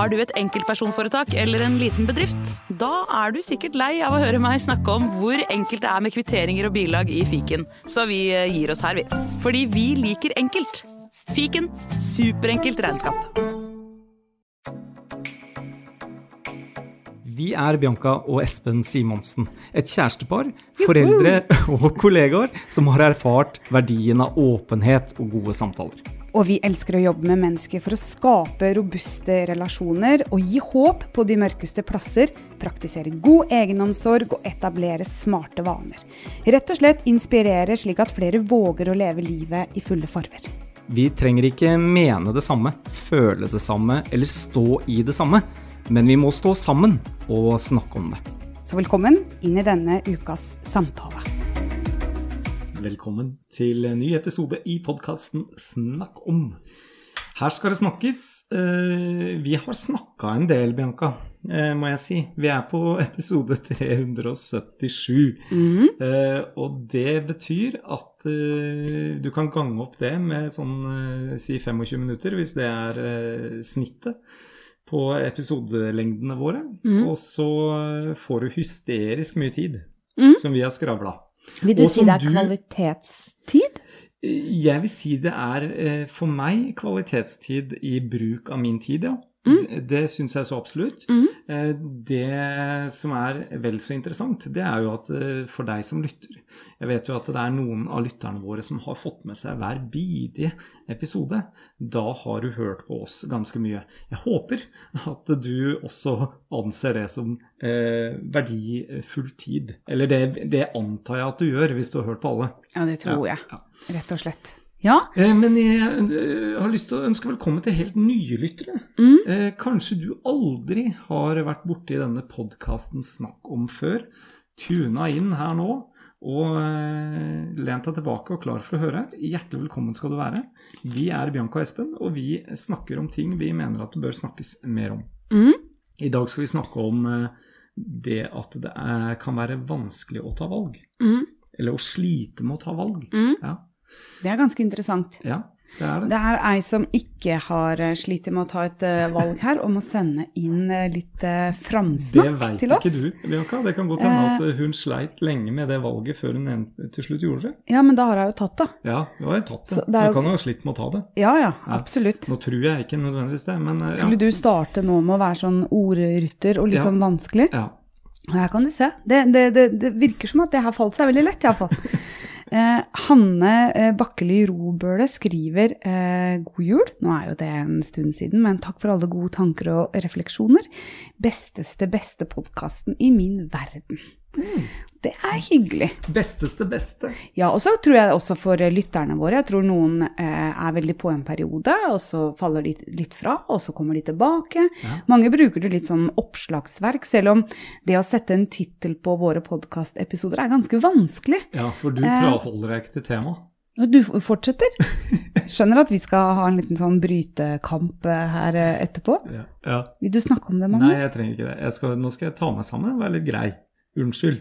Har du et enkeltpersonforetak eller en liten bedrift? Da du sikkert lei av å høre meg snakke om hvor enkelt det med kvitteringer og bilag i fiken. Så vi gir oss her, vi. Fordi vi liker enkelt. Fiken, superenkelt regnskap. Vi Bianca og Espen Simonsen, et kjærestepar, foreldre og kollegaer som har erfart verdien av åpenhet og gode samtaler. Og vi elsker å jobbe med mennesker for å skape robuste relasjoner og gi håp på de mørkeste plasser, praktisere god egenomsorg og etablere smarte vaner. Rett og slett inspirere slik at flere våger å leve livet i fulle farver. Vi trenger ikke mene det samme, føle det samme eller stå i det samme. Men vi må stå sammen og snakke om det. Så velkommen inn i denne ukas samtale. Velkommen til en ny episode i podcasten Snakk om. Her skal det snakkes. Vi har snakket en del, Bianca, må jeg si. Vi på episode 377. Og det betyr at du kan gange opp det med sånn, si 25 minutter, hvis det snittet på episodelengdene våre, og så får du hysterisk mye tid, som vi har skravlet. Vil du si det kvalitetstid? Jeg vil si det for meg kvalitetstid i bruk av min tid, ja. Det synes jeg så absolutt. Det som vel så interessant, det jo at for deg som lytter, jeg vet jo at det noen av lytterne våre som har fått med seg hver bidige episode, da har du hørt på oss ganske mye. Jeg håper at du også anser det som verdifull tid, eller det antar jeg at du gjør hvis du har hørt på alle. Ja, det tror jeg, rett og slett. Ja. Men jeg har lyst til å ønske velkommen til helt nye lyttere. Kanskje du aldri har vært borte i denne podcasten Snakk om før. Tuna inn her nå og lent deg tilbake og klar for å høre. Hjertelig velkommen skal du være. Vi Bianca og Espen, og vi snakker om ting vi mener at det bør snakkes mer om. I dag skal vi snakke om det at det kan være vanskelig å ta valg. Eller å slite med å ta valg. Ja. Det ganske interessant. Ja, det det. Det ei som ikke har slitt med å ta et valg her, og må sende inn litt framsnakk til oss. Det vet ikke du, Bianca. Det kan godt hende at hun sleit lenge med det valget før hun til slutt gjorde det. Ja, men da har hun jo tatt det. Ja, hun har jo tatt det. Hun kan jo ha slitt med å ta det. Ja, absolutt. Nå tror jeg ikke nødvendigvis det, men Skulle du starte nå med å være sånn ordrytter og litt sånn vanskelig? Ja. Her kan du se. Det virker som at det har falt seg veldig lett i hvert fall. Hanne Bakkeli Robøle skriver god jul. Nå jo det en stund siden, men takk for alle gode tanker og refleksjoner. Beste podcasten i min verden. Det hyggelig. Beste. Ja, og så tror jeg også for lytterne våre, jeg tror noen veldig på en periode, og så faller de litt fra, og så kommer de tilbake. Ja. Mange bruker det litt som oppslagsverk, selv om det å sette en titel på våre podcast-episoder ganske vanskelig. Ja, for du holder deg ikke til tema. Du fortsetter. Skjønner at vi skal ha en liten sånn brytekamp her etterpå. Ja. Vil du snakke om det, Magne? Nei, jeg trenger ikke det. Nå skal jeg ta meg sammen og være litt grei. Unnskyld.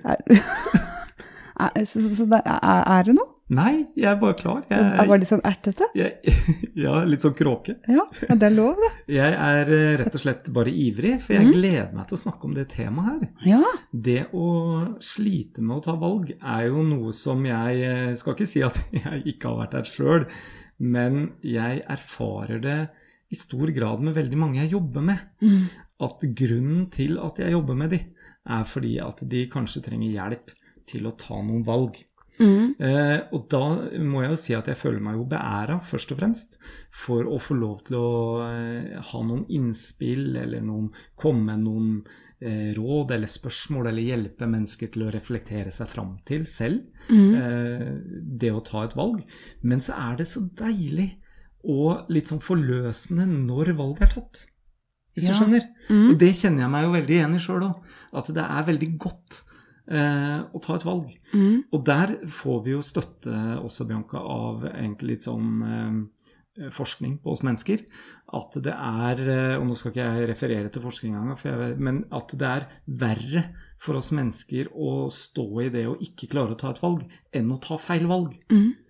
Så det noe? Nei, jeg bare klar. Jeg var litt sånn ertete? Ja, litt sånn kråke. Ja, det lov det. Jeg rett og slett bare ivrig, for jeg gleder meg til å snakke om det temaet her. Ja. Det å slite med å ta valg jo noe som jeg skal ikke si at jeg ikke har vært der selv, men jeg erfarer det i stor grad med veldig mange jeg jobber med. At grunnen til at jeg jobber med de fordi at de kanskje trenger hjelp til å ta noen valg. Og da må jeg jo si at jeg føler meg jo beæret først og fremst for å få lov til å ha noen innspill eller komme med noen råd eller spørsmål eller hjelpe mennesker til å reflektere seg frem til selv det å ta et valg. Men så det så deilig og litt sånn forløsende når valget tatt. Hvis du skjønner. Og det kjenner jeg meg jo veldig igjen i selv også, at det veldig godt å ta et valg. Og der får vi jo støtte også, Bianca, av egentlig litt sånn forskning på oss mennesker, at det og nå skal ikke jeg referere til forskning engang, men at det verre for oss mennesker å stå i det og ikke klare å ta et valg, enn å ta feil valg.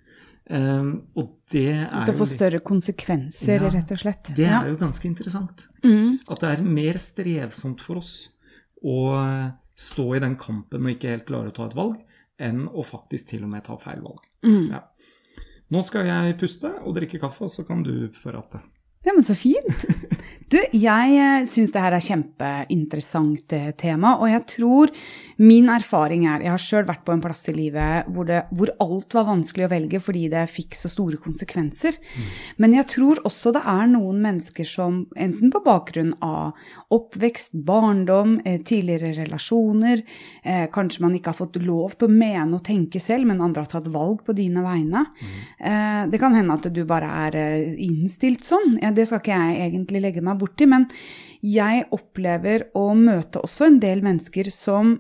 Og det Det får større konsekvenser, rett og slett. Det jo ganske interessant. At det mer strevsomt for oss å stå i den kampen og ikke helt klare å ta et valg, enn å faktisk til og med ta feil valg. Ja. Nå skal jeg puste og drikke kaffe, og så kan du forrate. Ja, men så fint. Du, jeg synes det her kjempeinteressant tema, og jeg tror min erfaring jeg har selv vært på en plass i livet hvor alt var vanskelig å velge fordi det fikk så store konsekvenser. Men jeg tror også det noen mennesker som enten på bakgrunn av oppvekst, barndom, tidligere relasjoner, kanskje man ikke har fått lov til å mene og tenke selv, men andre har tatt valg på dine vegne. Det kan hende at du bare innstilt sånn. Det skal ikke jeg egentlig legge meg borti, men jeg opplever å møte også en del mennesker som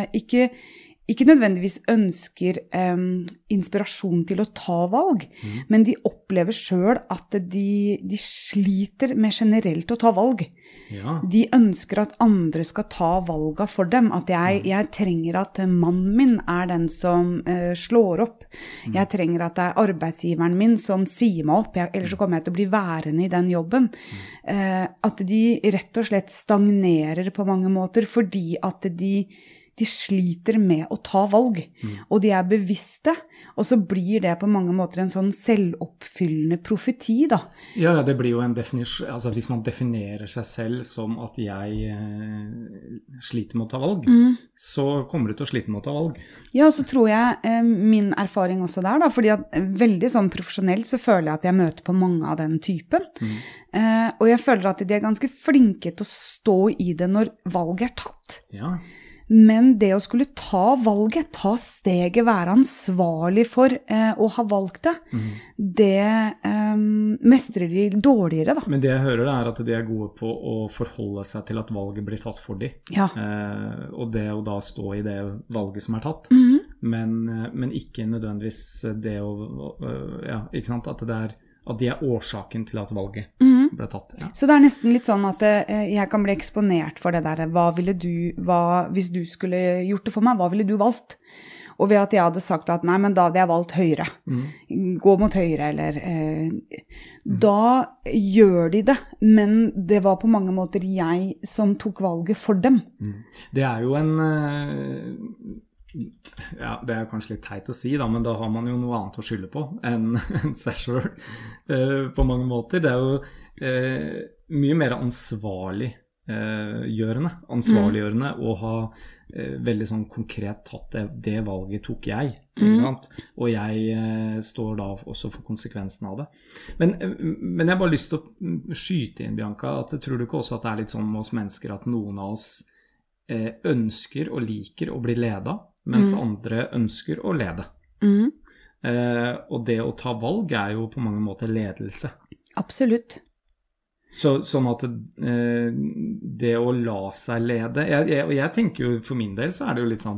ikke nødvendigvis ønsker inspirasjon til å ta valg, men de opplever selv at de sliter med generelt å ta valg. Ja. De ønsker at andre skal ta valga for dem, at jeg trenger at mannen min den som slår opp. Jeg trenger at det arbeidsgiveren min som sier meg opp, ellers så kommer jeg til å bli værende i den jobben. At de rett og slett stagnerer på mange måter, fordi at de sliter med å ta valg, og de bevisste, og så blir det på mange måter en sånn selvoppfyllende profeti, da. Ja, det blir jo en definisjon, altså hvis man definerer seg selv som at jeg sliter med å ta valg, så kommer du til å slite med å ta valg. Ja, så tror jeg min erfaring også der, da, fordi at veldig sånn profesjonelt så føler jeg at jeg møter på mange av den typen, og jeg føler at de ganske flinke til å stå i det når valget tatt. Ja. Men det å skulle ta valget, ta steget, være ansvarlig for å ha valgt det, det mestrer de dårligere, da. Men det jeg hører at de gode på å forholde seg til at valget blir tatt for dem. Ja. Og det å da stå i det valget som tatt, men ikke nødvendigvis det å, ikke sant, at de årsaken til at valget ble tatt. Ja. Så det nesten litt sånn at jeg kan bli eksponert for det der, hvis du skulle gjort det for meg, hva ville du valgt? Og ved at jeg hadde sagt at nei, men da hadde jeg valgt høyre. Gå mot høyre, eller da gjør de det, men det var på mange måter jeg som tok valget for dem. Det jo en ja, det kanskje litt teit å si da, men da har man jo noe annet å skylde på enn seg selv på mange måter. Det jo mye mer ansvarliggjørende å ha veldig sånn konkret tatt det valget tok jeg, ikke sant? Og jeg står da også for konsekvensen av det. Men jeg har bare lyst til å skyte inn, Bianca, at tror du ikke også at det litt sånn med oss mennesker at noen av oss ønsker og liker å bli ledet, mens andre ønsker å lede. Og det å ta valg jo på mange måter ledelse. Absolutt. Sånn at det å la seg lede, og jeg tenker jo for min del så det jo litt sånn,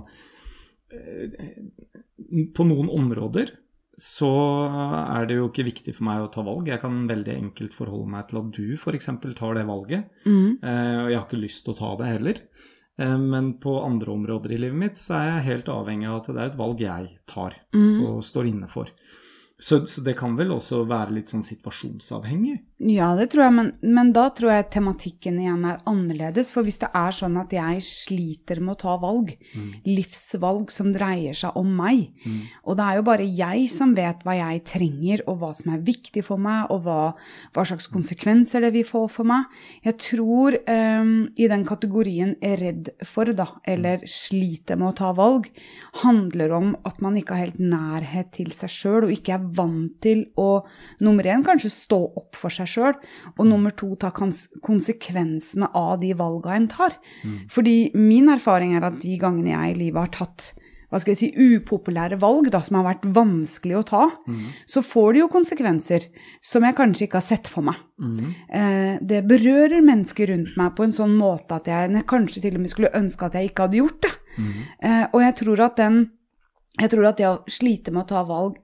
på noen områder så det jo ikke viktig for meg å ta valg. Jeg kan veldig enkelt forholde meg til at du for eksempel tar det valget, og jeg har ikke lyst til å ta det heller. Men på andre områder i livet mitt så jeg helt avhengig av at det et valg jeg tar og står inne for. Så det kan vel også være litt sånn situasjonsavhengig? Ja, det tror jeg, men da tror jeg tematikken igjen annerledes, for hvis det sånn at jeg sliter med å ta valg, livsvalg som dreier seg om meg, og det jo bare jeg som vet hva jeg trenger, og hva som viktig for meg, og hva slags konsekvenser det vil få for meg. Jeg tror i den kategorien redd for, da, eller sliter med å ta valg, handler om at man ikke har helt nærhet til seg selv, og ikke vant til å, nummer 1, kanskje stå opp for seg selv, og nummer 2, ta konsekvensene av de valgene en tar. Fordi min erfaring at de gangene jeg i livet har tatt, hva skal jeg si, upopulære valg, da, som har vært vanskelig å ta, så får det jo konsekvenser som jeg kanskje ikke har sett for meg. Det berører mennesker rundt meg på en sånn måte at jeg kanskje til og med skulle ønske at jeg ikke hadde gjort det. Og jeg tror at det å slite med å ta valg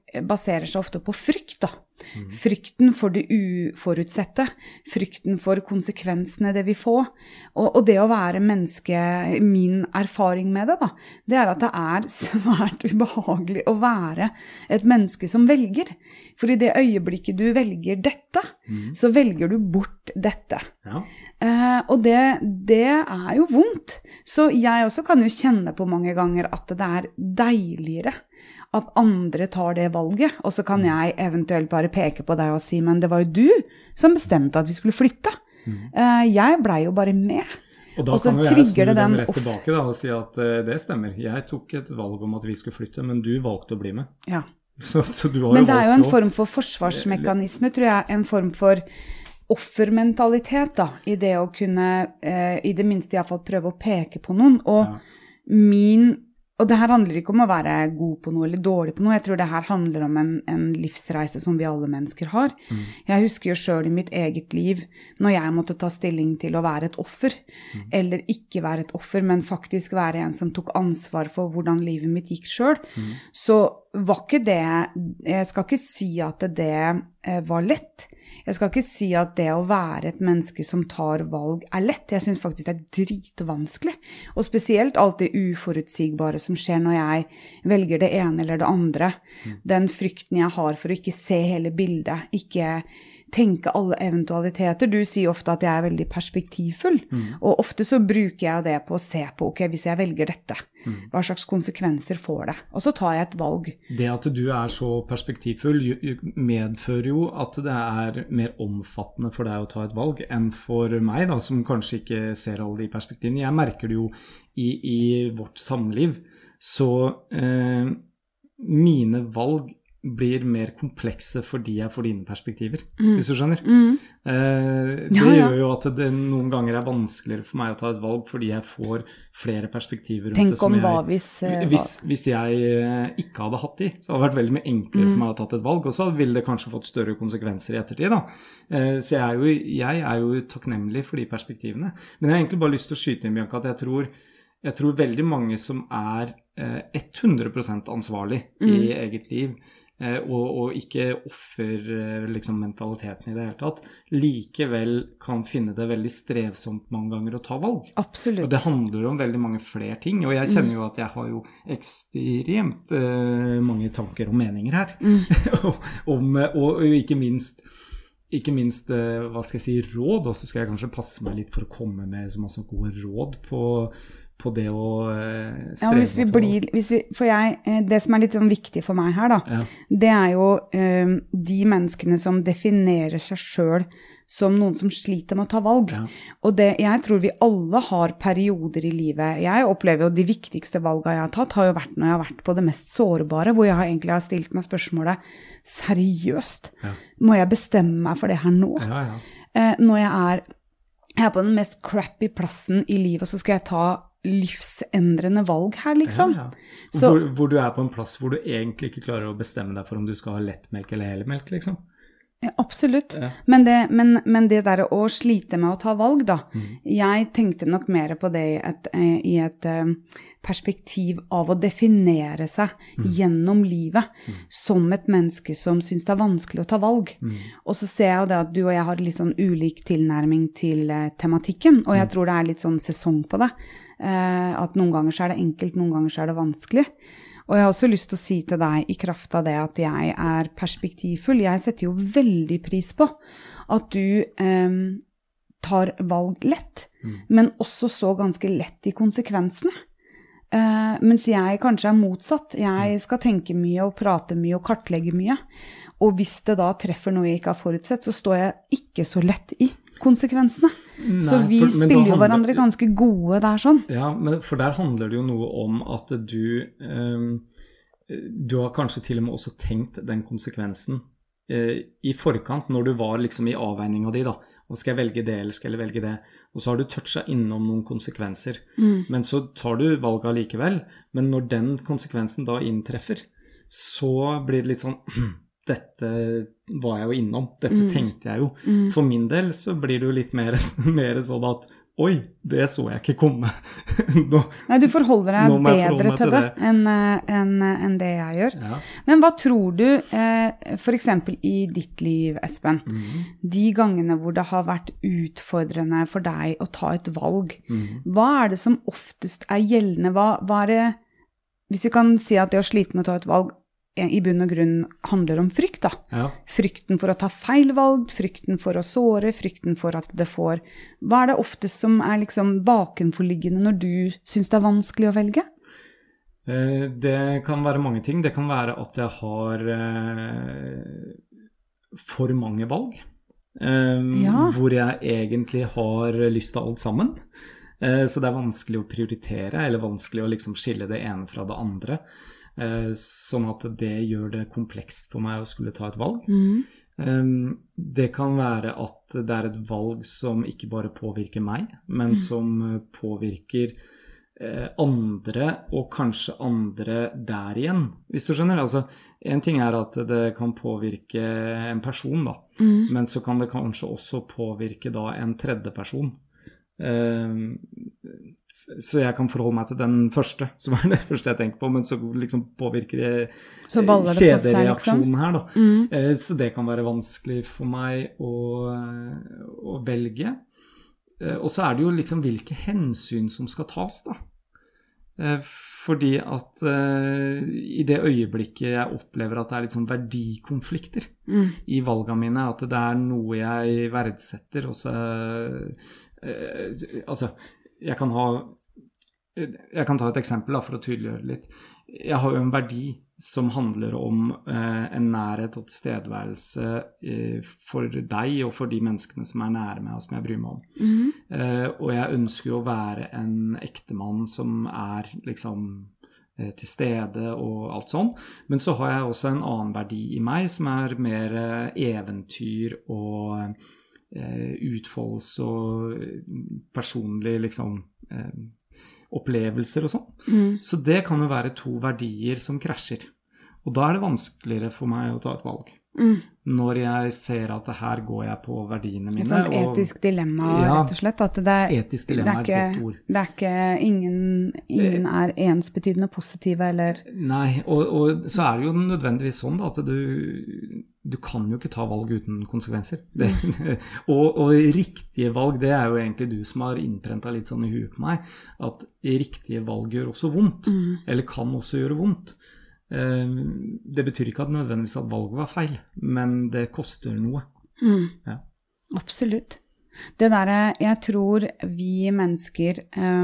baserer seg ofte på frykt da. Frykten for det uforutsette, frykten for konsekvensene det vil få, og det å være menneske, min erfaring med det da, det at det svært ubehagelig å være et menneske som velger, for i det øyeblikket du velger dette, så velger du bort dette. Ja. Og det jo vondt, så jeg også kan jo kjenne på mange ganger at det deiligere at andre tar det valget, og så kan jeg eventuelt bare peke på deg og si, men det var jo du som bestemte at vi skulle flytte. Jeg ble jo bare med. Og da kan jo jeg snu den rett tilbake da, og si at det stemmer. Jeg tok et valg om at vi skulle flytte, men du valgte å bli med. Ja. Så du har men det jo en form for forsvarsmekanisme, tror jeg, en form for offermentalitet da, i det å kunne, i det minste i hvert fall prøve å peke på noen, og og det her handler ikke om å være god på noe eller dårlig på noe, jeg tror det her handler om en livsreise som vi alle mennesker har. Jeg husker jo selv i mitt eget liv, når jeg måtte ta stilling til å være et offer, eller ikke være et offer, men faktisk være en som tok ansvar for hvordan livet mitt gikk selv, så var ikke det, jeg skal ikke si at det var lett. Jeg skal ikke si at det å være et menneske som tar valg lett. Jeg synes faktisk det dritvanskelig. Og spesielt alt det uforutsigbare som skjer når jeg velger det ene eller det andre. Den frykten jeg har for å ikke se hele bildet, ikke tenke alle eventualiteter. Du sier ofte at jeg veldig perspektivfull, og ofte så bruker jeg det på å se på, ok, hvis jeg velger dette, hva slags konsekvenser får det? Og så tar jeg et valg. Det at du så perspektivfull medfører jo at det mer omfattende for deg å ta et valg enn for meg da, som kanskje ikke ser alle de perspektivene. Jeg merker det jo i vårt samliv, så mine valg blir mer komplekse fordi jeg får dine perspektiver, hvis du skjønner. Det gjør jo at det noen ganger vanskeligere for meg å ta et valg fordi jeg får flere perspektiver rundt Tenk det som hvis jeg ikke hadde hatt de, så hadde det vært veldig mye enklere for meg å ta et valg, og så ville det kanskje fått større konsekvenser i ettertid da. Så jeg jo takknemlig for de perspektivene. Men jeg har egentlig bare lyst til å skyte inn, Bianca, at jeg tror veldig mange som 100% ansvarlig i eget liv, og ikke offer liksom, mentaliteten i det hele tatt, likevel kan finne det veldig strevsomt mange ganger å ta valg. Absolutt. Og det handler om veldig mange flere ting, og jeg kjenner jo at jeg har jo ekstremt mange tanker og meninger her, og ikke minst, hva skal jeg si, råd, og så skal jeg kanskje passe meg litt for å komme med så masse gode råd på det å streve. Det som litt sånn viktig for meg her da, det jo de menneskene som definerer seg selv som noen som sliter med å ta valg. Og jeg tror vi alle har perioder i livet. Jeg opplever jo de viktigste valgene jeg har tatt, har jo vært når jeg har vært på det mest sårbare, hvor jeg egentlig har stilt meg spørsmålet, seriøst, må jeg bestemme meg for det her nå? Når jeg på den mest crappy plassen i livet, så skal jeg ta livsendrende valg her, liksom. Hvor du på en plass hvor du egentlig ikke klarer å bestemme deg for om du skal ha lettmelk eller helmelk, liksom. Ja, absolutt. Men det der å slite med å ta valg da, jeg tenkte nok mer på det i et perspektiv av å definere seg gjennom livet som et menneske som synes det vanskelig å ta valg. Og så ser jeg jo det at du og jeg har litt sånn ulik tilnærming til tematikken, og jeg tror det litt sånn sesong på det. At noen ganger så det enkelt, noen ganger så det vanskelig. Og jeg har også lyst til å si til deg i kraft av det at jeg perspektivfull. Jeg setter jo veldig pris på at du tar valg lett, men også så ganske lett i konsekvensene. Mens jeg kanskje motsatt. Jeg skal tenke mye og prate mye og kartlegge mye. Og hvis det da treffer noe jeg ikke har forutsett, så står jeg ikke så lett i konsekvensene. Så vi spiller jo hverandre ganske gode der sånn. Ja, for der handler det jo noe om at du har kanskje til og med også tenkt den konsekvensen i forkant, når du var liksom i avveiningen di da, og skal jeg velge det eller skal jeg velge det, og så har du touchet innom noen konsekvenser, men så tar du valget likevel, men når den konsekvensen da inntreffer, så blir det litt sånn, dette var jeg jo innom, dette tenkte jeg jo. For min del så blir det jo litt mer sånn at oi, det så jeg ikke komme. Nei, du forholder deg bedre til det enn det jeg gjør. Ja. Men hva tror du, for eksempel i ditt liv, Espen, de gangene hvor det har vært utfordrende for deg å ta et valg, hva er det som oftest er gjeldende? Hva er det, hvis vi kan si at det å slite med å ta et valg, i bunn og grunn handler om frykt da. Ja. Frykten for å ta feil valg, frykten for å såre, frykten for at det får. Hva er det oftest som er liksom bakenforliggende når du synes det er vanskelig å velge? Det kan være mange ting. Det kan være at jeg har for mange valg, hvor jeg egentlig har lyst til alt sammen. Så det er vanskelig å prioritere, eller vanskelig å liksom skille det ene fra det andre. Sånn at det gjør det komplekst for meg å skulle ta et valg. Det kan være at det er et valg som ikke bare påvirker meg, men som påvirker andre, og kanskje andre der igjen, hvis du skjønner. Altså, en ting er at det kan påvirke en person da, men så kan det kanskje også påvirke da en tredje person. Så jeg kan forholde meg til den første, som er det første jeg tenker på, men så liksom påvirker det kjedereaksjonen her da. Så det kan være vanskelig for meg å velge. Og så er det jo liksom hvilke hensyn som skal tas da. Fordi at i det øyeblikket jeg opplever at det er litt sånn verdikonflikter i valgene mine, at det er noe jeg verdsetter, og så altså, jeg kan ta et eksempel da, for å tydeliggjøre litt. Jeg har jo en verdi som handler om en nærhet og tilstedeværelse for deg og for de menneskene som er nære meg og som jeg bryr meg om. Og jeg ønsker jo å være en ektemann som er liksom til stede og alt sånn. Men så har jeg også en annen verdi i meg som er mer eventyr og utfoldelse og personlig liksom opplevelser og sånn. Så det kan jo være to verdier som krasjer. Og da er det vanskeligere for meg å ta et valg. Når jeg ser at her går jeg på verdiene mine. Et sånt etisk dilemma, rett og slett. At etisk dilemma er et godt ord. Det er ikke, ingen er ensbetydende positive, eller? Nei, og så er det jo nødvendigvis sånn da, at du kan jo ikke ta valg uten konsekvenser. Og riktige valg, det er jo egentlig du som har innprentet litt sånn i huet på meg, at riktige valg gjør også vondt, eller kan også gjøre vondt. Det betyr ikke at nødvendigvis at valget var feil, men det koster noe. Ja. Absolutt. Det der, jeg tror vi mennesker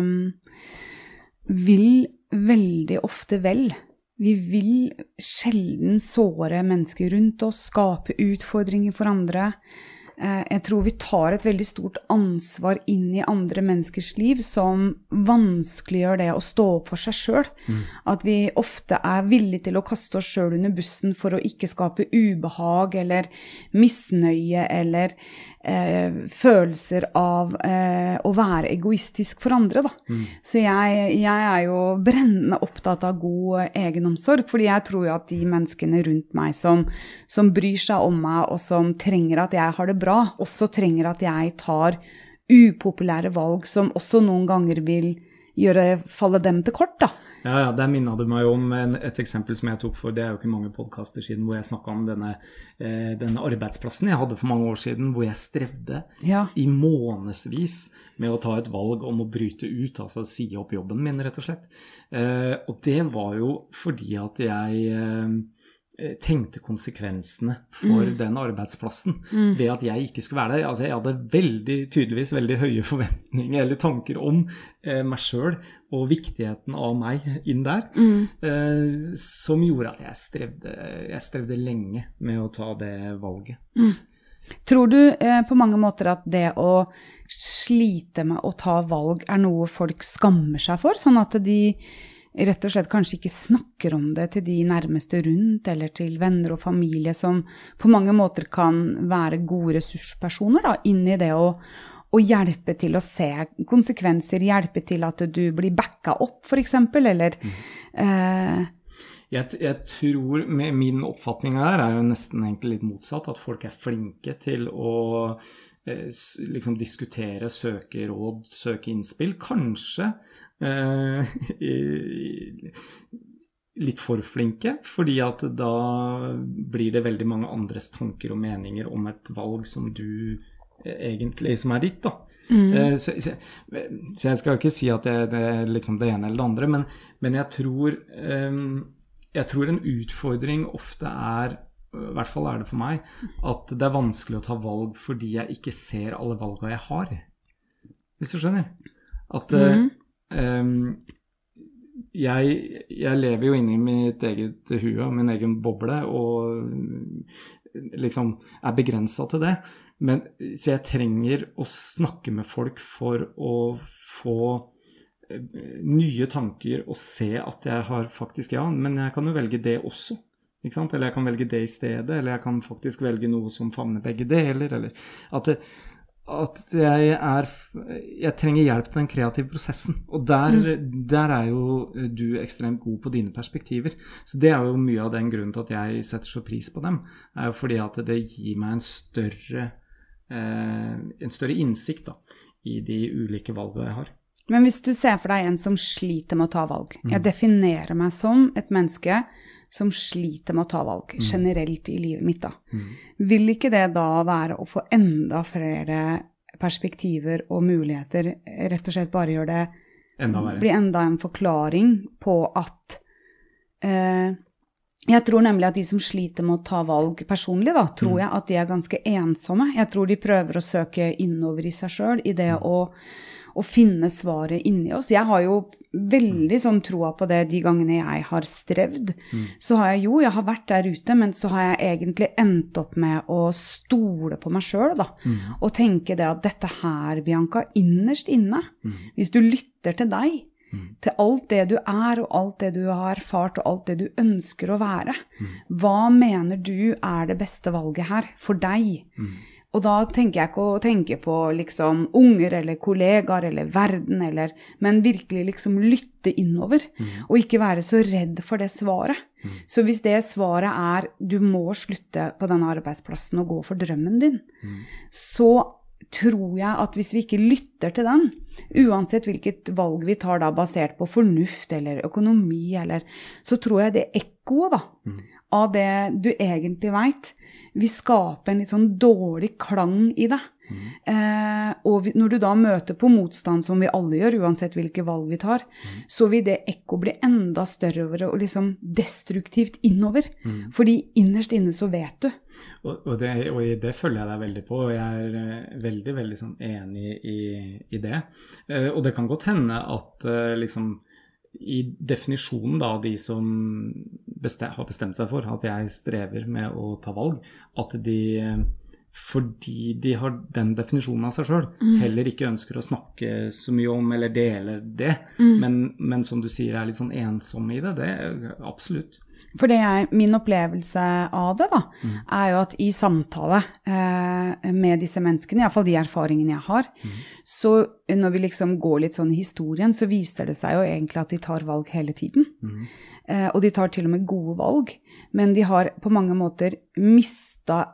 vil veldig ofte vel. Vi vil sjelden såre mennesker rundt oss, skape utfordringer for andre. Jeg tror vi tar et veldig stort ansvar inn i andre menneskers liv som vanskeliggjør det å stå opp for seg selv. At vi ofte er villige til å kaste oss selv under bussen for å ikke skape ubehag eller misnøye eller følelser av å være egoistisk for andre da. Så jeg er jo brennende opptatt av god egenomsorg, fordi jeg tror jo at de menneskene rundt meg som bryr seg om meg og som trenger at jeg har det bra, også trenger at jeg tar upopulære valg som også noen ganger vil falle dem til kort da. Ja, der minnet du meg om et eksempel som jeg tok for, det er jo ikke mange podcaster siden, hvor jeg snakket om denne arbeidsplassen jeg hadde for mange år siden, hvor jeg strevde i månedsvis med å ta et valg om å bryte ut, altså si opp jobben min rett og slett. Og det var jo fordi at jeg tenkte konsekvensene for den arbeidsplassen ved at jeg ikke skulle være der. Altså jeg hadde tydeligvis veldig høye forventninger eller tanker om meg selv og viktigheten av meg inn der, som gjorde at jeg strevde lenge med å ta det valget. Tror du på mange måter at det å slite med å ta valg er noe folk skammer seg for, sånn at de rett og slett kanskje ikke snakker om det til de nærmeste rundt, eller til venner og familie som på mange måter kan være gode ressurspersoner da, inn i det å hjelpe til å se konsekvenser, hjelpe til at du blir backa opp for eksempel, eller Jeg tror, min oppfatning her jo nesten egentlig litt motsatt, at folk flinke til å liksom diskutere, søke råd, søke innspill. Kanskje litt for flinke, fordi at da blir det veldig mange andres tanker og meninger om et valg som du egentlig, som ditt da. Så jeg skal ikke si at det liksom det ene eller det andre, men jeg tror en utfordring ofte i hvert fall det for meg, at det vanskelig å ta valg fordi jeg ikke ser alle valgene jeg har. Hvis du skjønner? At jeg lever jo inne i mitt eget hue og min egen boble, og liksom begrenset til det. Så jeg trenger å snakke med folk for å få nye tanker og se at jeg har faktisk, men jeg kan jo velge det også, ikke sant? Eller jeg kan velge det i stedet, eller jeg kan faktisk velge noe som favner begge deler, eller at jeg trenger hjelp til den kreative prosessen, og der jo du ekstremt god på dine perspektiver, så det jo mye av den grunnen til at jeg setter så pris på dem, jo fordi at det gir meg en større innsikt da, i de ulike valgene jeg har. Men hvis du ser for deg en som sliter med å ta valg, jeg definerer meg som et menneske som sliter med å ta valg, generelt i livet mitt da. Vil ikke det da være å få enda flere perspektiver og muligheter, rett og slett bare gjør det, blir enda en forklaring på at jeg tror nemlig at de som sliter med å ta valg personlig da, tror jeg at de ganske ensomme. Jeg tror de prøver å søke innover i seg selv, i det å finne svaret inni oss. Jeg har jo veldig sånn troa på det de gangene jeg har strevd. Så har jeg har vært der ute, men så har jeg egentlig endt opp med å stole på meg selv da. Og tenke det at dette her, Bianca, innerst inne, hvis du lytter til deg, til alt det du og alt det du har erfart, og alt det du ønsker å være, hva mener du det beste valget her for deg? Og da tenker jeg ikke å tenke på liksom unger eller kollegaer eller verden, men virkelig liksom lytte innover, og ikke være så redd for det svaret. Så hvis det svaret du må slutte på denne arbeidsplassen og gå for drømmen din, så tror jeg at hvis vi ikke lytter til den, uansett hvilket valg vi tar da basert på fornuft eller økonomi, så tror jeg det ekkoet da, av det du egentlig vet, vi skaper en litt sånn dårlig klang i det. Og når du da møter på motstand som vi alle gjør, uansett hvilke valg vi tar, så vil det ekko bli enda større og liksom destruktivt innover. Fordi innerst inne så vet du. Og det følger jeg deg veldig på, og jeg veldig, veldig sånn enig i det. Og det kan godt hende at liksom i definisjonen da, de som har bestemt seg for at jeg strever med å ta valg, at de, fordi de har den definisjonen av seg selv, heller ikke ønsker å snakke så mye om eller dele det, men som du sier litt sånn ensom i det absolutt. For min opplevelse av det da, jo at i samtale med disse menneskene, i hvert fall de erfaringene jeg har, så når vi liksom går litt sånn i historien, så viser det seg jo egentlig at de tar valg hele tiden. Og de tar til og med gode valg, men de har på mange måter mistet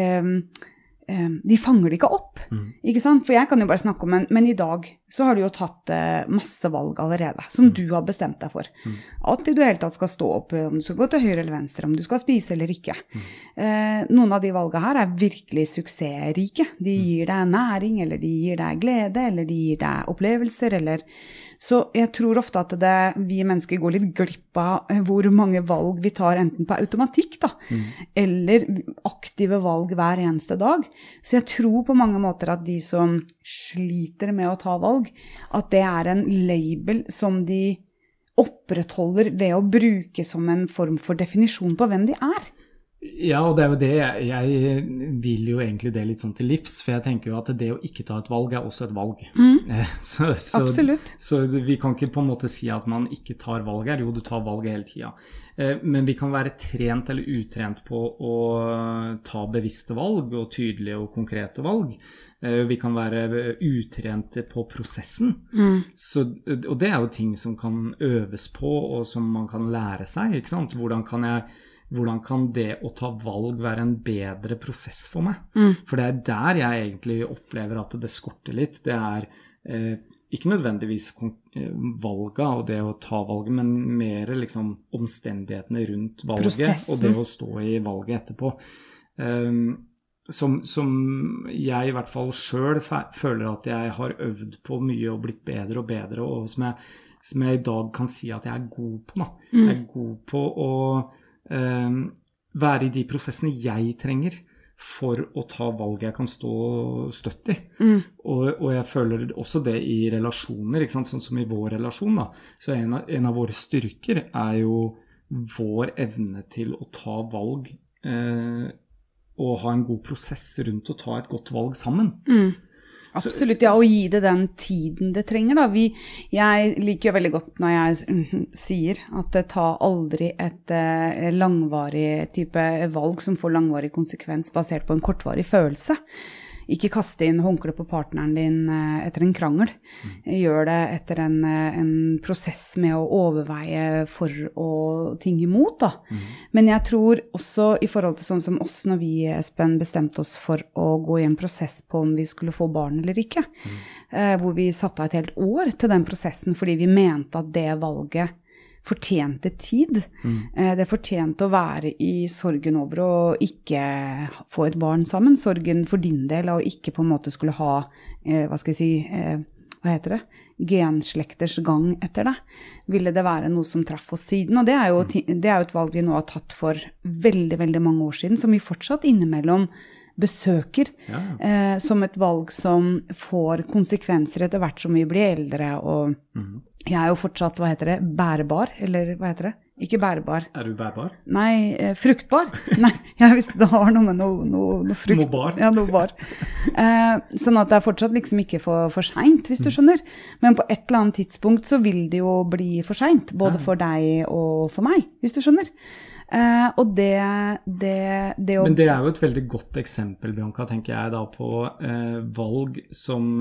de fanger det ikke opp, ikke sant? For jeg kan jo bare snakke om, men i dag så har du jo tatt masse valg allerede, som du har bestemt deg for. At du helt tatt skal stå opp, om du skal gå til høyre eller venstre, om du skal spise eller ikke. Noen av de valgene her virkelig suksessrike. De gir deg næring, eller de gir deg glede, eller de gir deg opplevelser, Så jeg tror ofte at vi mennesker går litt glipp av hvor mange valg vi tar enten på automatikk da, eller aktive valg hver eneste dag. Så jeg tror på mange måter at de som sliter med å ta valg, at det en label som de opprettholder ved å bruke som en form for definisjon på hvem de Ja, og det jo det. Jeg vil jo egentlig det litt sånn til livs, for jeg tenker jo at det å ikke ta et valg også et valg. Absolutt. Så vi kan ikke på en måte si at man ikke tar valg her. Jo, du tar valg hele tiden. Men vi kan være trent eller utrent på å ta bevisste valg og tydelige og konkrete valg. Vi kan være utrente på prosessen. Og det jo ting som kan øves på, og som man kan lære seg, ikke sant? Hvordan kan det å ta valg være en bedre prosess for meg? For det der jeg egentlig opplever at det skorter litt. Det ikke nødvendigvis valget og det å ta valget, men mer liksom omstendighetene rundt valget, prosessen. Og det å stå i valget etterpå. Som jeg i hvert fall selv føler at jeg har øvd på mye og blitt bedre og bedre, og som jeg i dag kan si at jeg god på. Da. Jeg god på å være i de prosessene jeg trenger for å ta valg jeg kan stå støtt i. Og jeg føler også det i relasjoner, ikke sant? Sånn som i vår relasjon da. Så en av våre styrker jo vår evne til å ta valg og ha en god prosess rundt å ta et godt valg sammen. Absolutt, ja, og gi det den tiden det trenger da. Jeg liker jo veldig godt når jeg sier at det tar aldri et langvarig type valg som får langvarig konsekvens basert på en kortvarig følelse. Ikke kaste inn håndkle på partneren din etter en krangel. Gjør det etter en prosess med å overveie for og ting imot da. Men jeg tror også i forhold til sånn som oss når vi, Espen, bestemte oss for å gå i en prosess på om vi skulle få barn eller ikke, hvor vi satte av et helt år til den prosessen fordi vi mente at det valget fortjente tid. Det fortjente å være i sorgen over å ikke få et barn sammen. Sorgen for din del og ikke på en måte skulle ha, hva heter det? Genslekters gang etter det. Ville det være noe som traff oss siden? Og det jo et valg vi nå har tatt for veldig, veldig mange år siden, som vi fortsatt innimellom besøker, som et valg som får konsekvenser etter hvert som vi blir eldre, og jeg jo fortsatt, bærbar, eller hva heter det? Ikke bærbar. Du bærbar? Nei, fruktbar. Nei, jeg visste det var noe med noe frukt. Noe bar. Ja, noe bar. Sånn at det fortsatt liksom ikke for sent, hvis du skjønner. Men på et eller annet tidspunkt så vil det jo bli for sent, både for deg og for meg, hvis du skjønner. Og det å... Men det jo et veldig godt eksempel, Bianca, tenker jeg da, på valg som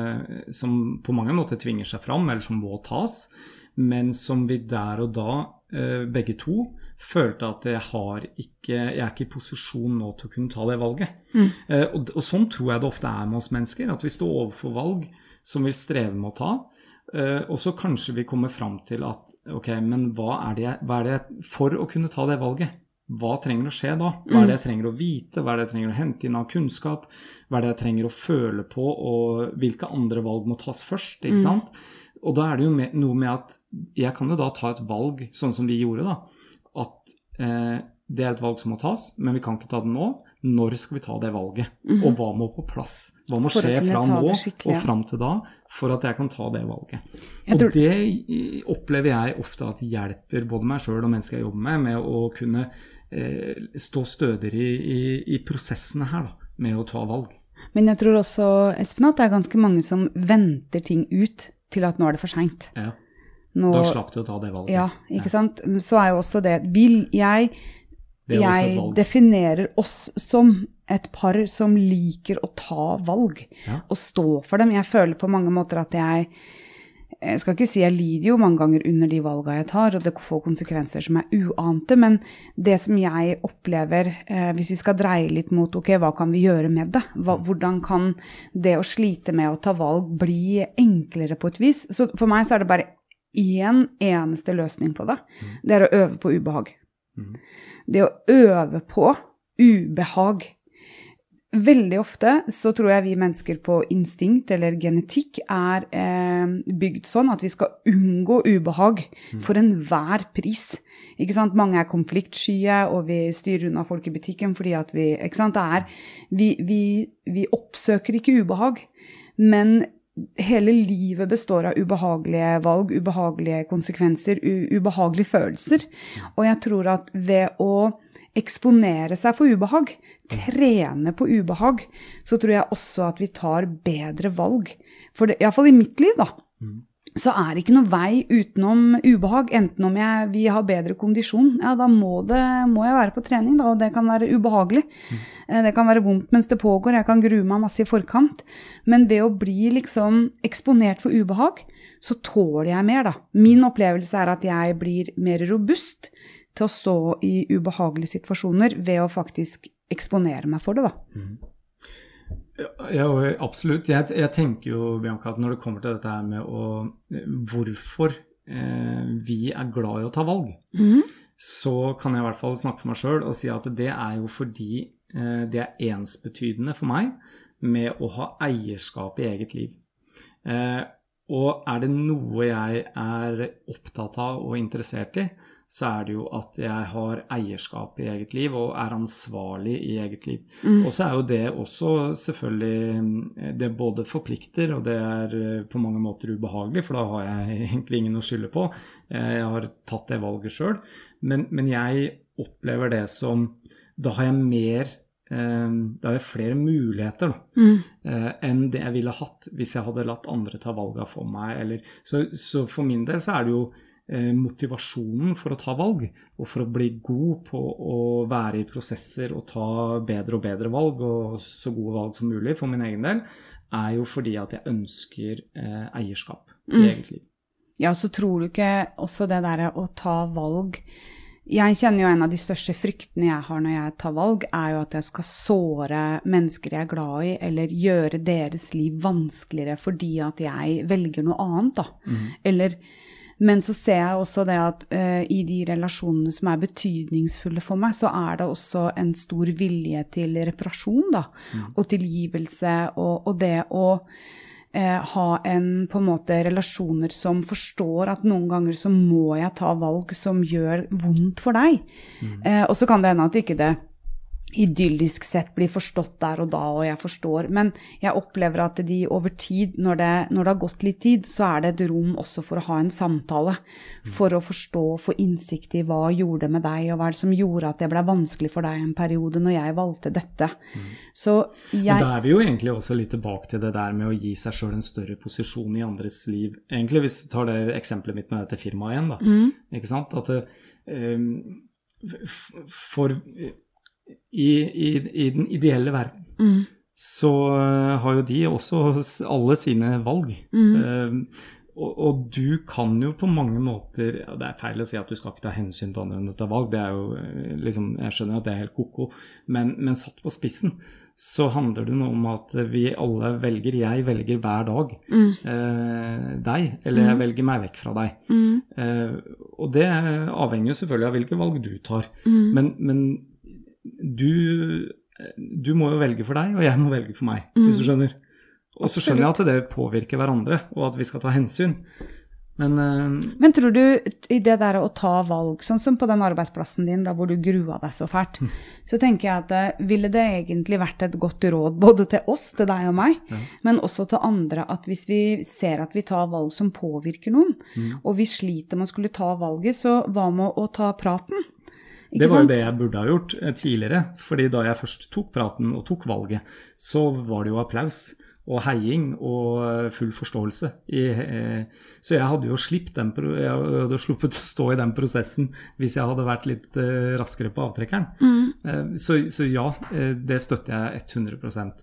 på mange måter tvinger seg fram, eller som må tas, men som vi der og da begge to følte at jeg ikke i posisjon nå til å kunne ta det valget. Og sånn tror jeg det ofte med oss mennesker, at vi står overfor valg som vi strever med å ta, og så kanskje vi kommer fram til at ok, men hva det for å kunne ta det valget? Hva trenger å skje da? Hva det jeg trenger å vite? Hva det jeg trenger å hente inn av kunnskap? Hva det jeg trenger å føle på? Og hvilke andre valg må tas først, ikke sant? Og da det jo noe med at jeg kan jo da ta et valg, sånn som vi gjorde da, at det et valg som må tas, men vi kan ikke ta det nå. Når skal vi ta det valget? Og hva må på plass? Hva må skje fra nå og frem til da, for at jeg kan ta det valget? Og det opplever jeg ofte at hjelper både meg selv og mennesker jeg jobber med å kunne stå stødigere i prosessene her da, med å ta valg. Men jeg tror også, Espen, at det ganske mange som venter ting ut til at nå det for sent. Ja, da slapp du å ta det valget. Ja, ikke sant? Så jo også det, jeg definerer oss som et par som liker å ta valg, og stå for dem. Jeg føler på mange måter at jeg skal ikke si jeg lider jo mange ganger under de valgene jeg tar, og det får konsekvenser som uante, men det som jeg opplever, hvis vi skal dreie litt mot, ok, hva kan vi gjøre med det? Hvordan kan det å slite med å ta valg bli enklere på et vis? Så for meg så det bare en eneste løsning på det. Det å øve på ubehag. Det å øve på ubehag. Veldig ofte så tror jeg vi mennesker på instinkt eller genetikk bygd sånn at vi skal unngå ubehag for enhver pris. Ikke sant? Mange konfliktskye, og vi styrer unna folk i butikken fordi at vi, ikke sant? Vi oppsøker ikke ubehag, men hele livet består av ubehagelige valg, ubehagelige konsekvenser, ubehagelige følelser. Og jeg tror at ved å eksponere seg for ubehag, trene på ubehag, så tror jeg også at vi tar bedre valg. For det, i hvert fall i mitt liv da, så det ikke noe vei utenom ubehag, enten om vi har bedre kondisjon, ja da må jeg være på trening da, og det kan være ubehagelig. Det kan være vondt mens det pågår, jeg kan grue meg masse i forkant, men ved å bli liksom eksponert for ubehag, så tåler jeg mer da. Min opplevelse at jeg blir mer robust til å stå i ubehagelige situasjoner ved å faktisk eksponere meg for det da. Ja, absolutt. Jeg tenker jo, Bianca, at når det kommer til dette her med hvorfor vi glad i å ta valg, så kan jeg i hvert fall snakke for meg selv og si at det jo fordi det ensbetydende for meg med å ha eierskap i eget liv. Og det noe jeg opptatt av og interessert i, så det jo at jeg har eierskap i eget liv og ansvarlig i eget liv. Og så jo det også selvfølgelig, det både forplikter, og det på mange måter ubehagelig, for da har jeg egentlig ingen å skylde på. Jeg har tatt det valget selv, men jeg opplever det som, da har jeg mer, da har jeg flere muligheter enn det jeg ville hatt hvis jeg hadde latt andre ta valget for meg. Så for min del så det jo motivasjonen for å ta valg, og for å bli god på å være i prosesser og ta bedre og bedre valg, og så gode valg som mulig for min egen del, jo fordi at jeg ønsker eierskap i eget liv. Ja, så tror du ikke også det der å ta valg, jeg kjenner jo en av de største fryktene jeg har når jeg tar valg, jo at jeg skal såre mennesker jeg glad i, eller gjøre deres liv vanskeligere fordi at jeg velger noe annet da, men så ser jeg også det at i de relasjonene som betydningsfulle for meg, så det også en stor vilje til reparasjon da, og tilgivelse, og det å ha på en måte relasjoner som forstår at noen ganger så må jeg ta valg som gjør vondt for deg. Og så kan det hende at ikke det idyllisk sett blir forstått der og da, og jeg forstår, men jeg opplever at de over tid, når det har gått litt tid, så det et rom også for å ha en samtale, for å forstå, få innsikt i hva gjorde det med deg, og hva det som gjorde at det ble vanskelig for deg en periode når jeg valgte dette. Så Men da vi jo egentlig også litt tilbake til det der med å gi seg selv en større posisjon i andres liv. Egentlig, hvis vi tar det eksempelet mitt med dette firmaet igjen da, ikke sant? At i den ideelle verden så har jo de også alle sine valg og du kan jo på mange måter, det feil å si at du skal ikke ta hensyn til andre enn å ta valg, det jo liksom, jeg skjønner at det helt koko, men satt på spissen så handler det noe om at vi alle velger, jeg velger hver dag deg, eller jeg velger meg vekk fra deg og det avhenger jo selvfølgelig av hvilke valg du tar men du må jo velge for deg, og jeg må velge for meg, hvis du skjønner. Og så skjønner jeg at det påvirker hverandre, og at vi skal ta hensyn. Men tror du i det der å ta valg, sånn som på den arbeidsplassen din, da hvor du grua deg så fælt, så tenker jeg at ville det egentlig vært et godt råd, både til oss, til deg og meg, men også til andre, at hvis vi ser at vi tar valg som påvirker noen, og vi sliter med å skulle ta valget, så hva med å ta praten? Det var jo det jeg burde ha gjort tidligere, fordi da jeg først tok praten og tok valget, så var det jo applaus og heiing og full forståelse. Så jeg hadde jo sluppet å stå i den prosessen hvis jeg hadde vært litt raskere på avtrekkeren. Så ja, det støtter jeg 100%.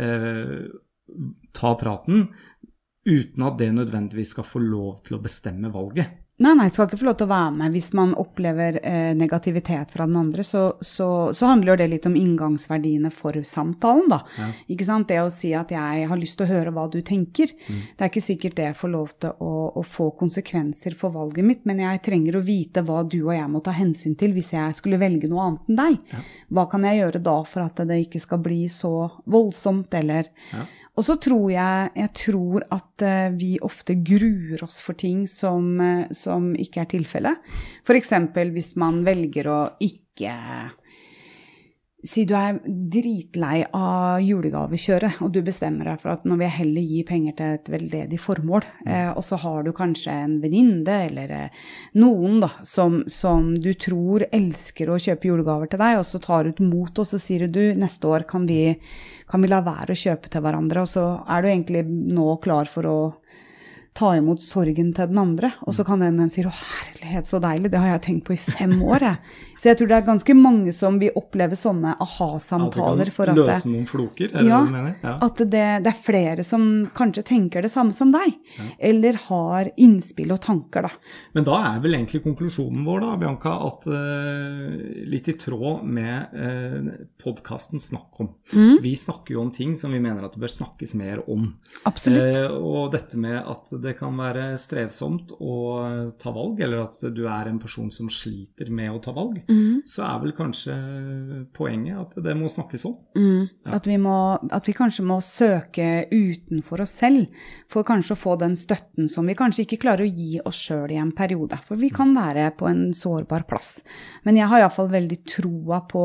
Ta praten uten at det nødvendigvis skal få lov til å bestemme valget. Nei, skal ikke få lov til å være med hvis man opplever negativitet fra den andre, så handler det litt om inngangsverdiene for samtalen da. Ikke sant? Det å si at jeg har lyst til å høre hva du tenker. Det ikke sikkert det får lov til å få konsekvenser for valget mitt, men jeg trenger å vite hva du og jeg må ta hensyn til hvis jeg skulle velge noe annet enn deg. Hva kan jeg gjøre da for at det ikke skal bli så voldsomt, eller... Og så tror jeg tror at vi ofte gruer oss for ting som ikke tilfellet. For eksempel hvis man velger å ikke Si du dritlei av julegavekjøret, og du bestemmer deg for at nå vil jeg heller gi penger til et veldedig formål, og så har du kanskje en venninne eller noen da, som du tror elsker å kjøpe julegaver til deg, og så tar du et mot, og så sier du, neste år kan vi la være å kjøpe til hverandre, og så du egentlig nå klar for å ta imot sorgen til den andre, og så kan den si, herlighet, så deilig, det har jeg tenkt på i 5 år. Så jeg tror det ganske mange som vil oppleve sånne aha-samtaler. For at løse noen floker, det ja, det du mener? Ja, at det flere som kanskje tenker det samme som deg, eller har innspill og tanker da. Men da vel egentlig konklusjonen vår da, Bianca, at litt i tråd med podcasten Snakk om. Vi snakker jo om ting som vi mener at det bør snakkes mer om. Absolutt. Og dette med at det kan være strevsomt å ta valg, eller at du en person som sliter med å ta valg, så vel kanskje poenget at det må snakkes om. Ja. At vi kanskje må søke utenfor oss selv, for kanskje å få den støtten som vi kanskje ikke klarer å gi oss selv i en periode, for vi kan være på en sårbar plass. Men jeg har i hvert fall veldig troa på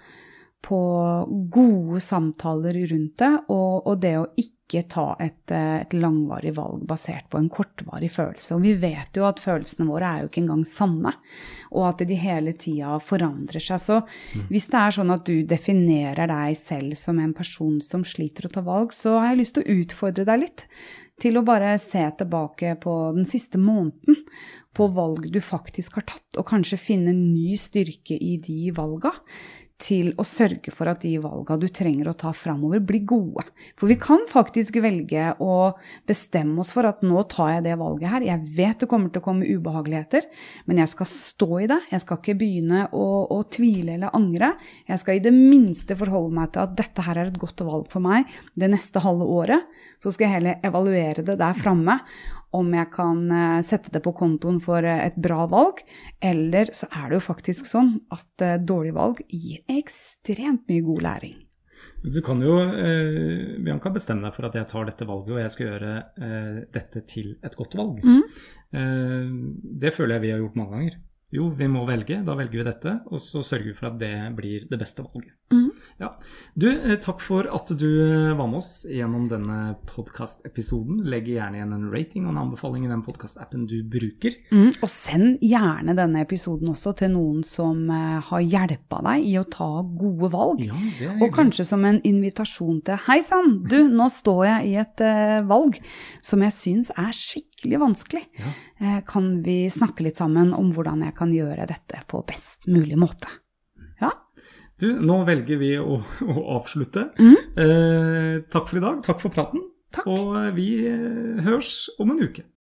gode samtaler rundt det, og det å ikke ta et langvarig valg basert på en kortvarig følelse. Og vi vet jo at følelsene våre jo ikke engang sanne, og at de hele tiden forandrer seg. Så hvis det sånn at du definerer deg selv som en person som sliter å ta valg, så har jeg lyst til å utfordre deg litt til å bare se tilbake på den siste måneden, på valg du faktisk har tatt, og kanskje finne ny styrke i de valgene, til å sørge for at de valgene du trenger å ta fremover blir gode. For vi kan faktisk velge å bestemme oss for at nå tar jeg det valget her. Jeg vet det kommer til å komme ubehageligheter, men jeg skal stå i det. Jeg skal ikke begynne å tvile eller angre. Jeg skal i det minste forholde meg til at dette her et godt valg for meg det neste halve året. Så skal jeg heller evaluere det der fremme, om jeg kan sette det på kontoen for et bra valg, eller så det jo faktisk sånn at dårlig valg gir ekstremt mye god læring. Du kan jo, Bianca, bestemme deg for at jeg tar dette valget, og jeg skal gjøre dette til et godt valg. Det føler jeg vi har gjort mange ganger. Jo, vi må velge, da velger vi dette, og så sørger vi for at det blir det beste valget. Ja. Du, takk for at du var med oss gjennom denne podcast-episoden. Legg gjerne igjen en rating og en anbefaling i den podcast-appen du bruker. Og send gjerne denne episoden også til noen som har hjulpet deg i å ta gode valg. Ja, det og kanskje som en invitasjon til, hei sann, du, nå står jeg i et valg som jeg synes skikkelig vanskelig. Ja. Kan vi snakke litt sammen om hvordan jeg kan gjøre dette på best mulig måte? Ja. Du, nå velger vi å avslutte. Takk for i dag, takk for praten. Takk. Og vi høres om en uke.